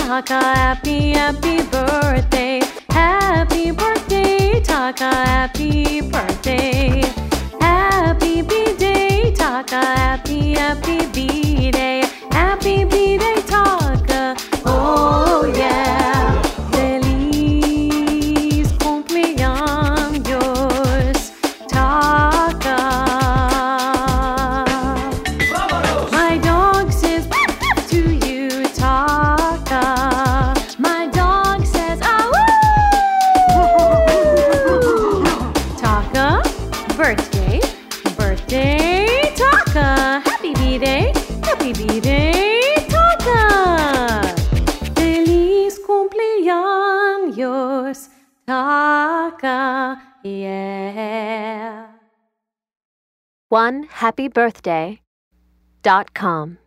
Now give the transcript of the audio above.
Taka, happy birthday. Happy birthday, Taka, happy birthday. Happy B-Day, Taka, happy B-Day. Happy B-Day, Taka, oh yeah. Feliz cumpleaños, Taka. My dog says to you, Taka. My dog says, Taka, birthday, Taka. Happy B-Day, Taka. Feliz cumpleaños, Taka, yeah. OneHappyBirthday.com